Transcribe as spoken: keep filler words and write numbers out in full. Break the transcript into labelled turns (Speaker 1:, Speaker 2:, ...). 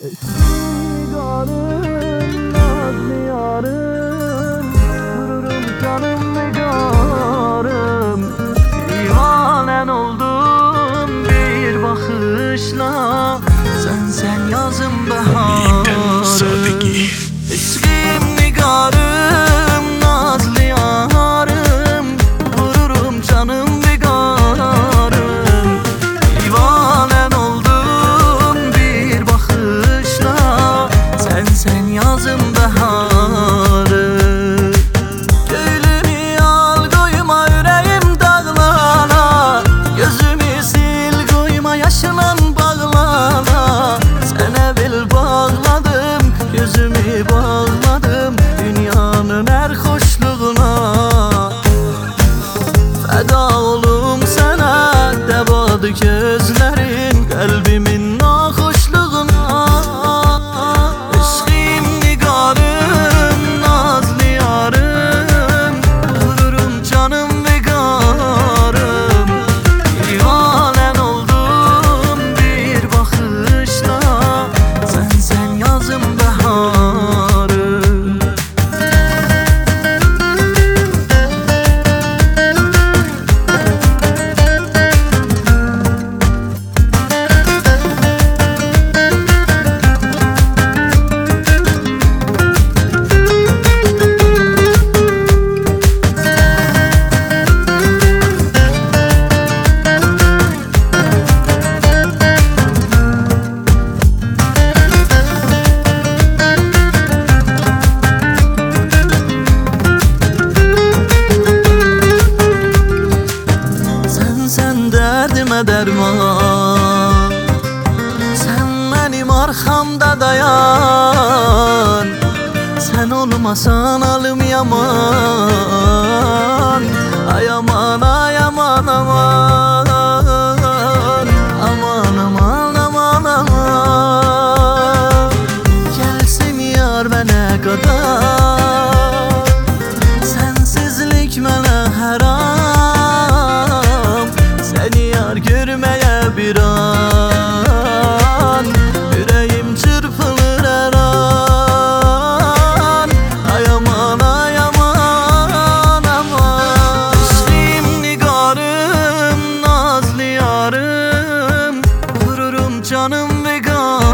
Speaker 1: Nigarım, nazlı yarım, vururum canım nigarım. Divanen oldum bir bakışla, sen sen yazım baharım. Eşkim nigarım, nazlı yarım, vururum canım nigarım. Divanen oldum bir bakışla, sen sen yazım baharım. Gönlümü al koyma yüreğim dağlana, gözümü sil koyma yaşla bağlana. Sana bil bağladım, gözümü bağladım dünyanın her hoşluğuna. Feda olum sana, devadı gözlerin kalbimin nahoşluğuna. Eşkim nigarım, nazlı yarım, vururum canım nigarım. Divanen oldum bir bakışla, sen sen yazım baharım. Sen derdime derman, sen benim arkamda dayan. Sen olmasan halim yaman, ay aman ay aman aman. Aman aman aman aman. Gelsin yar bana kadar, sensizlik mənə haram. Seni yar görmeye bir an, yüreğim çırpılır her an. Ay aman ay aman aman. Eşkim nigarım, nazlı yarım, vururum canım vegan.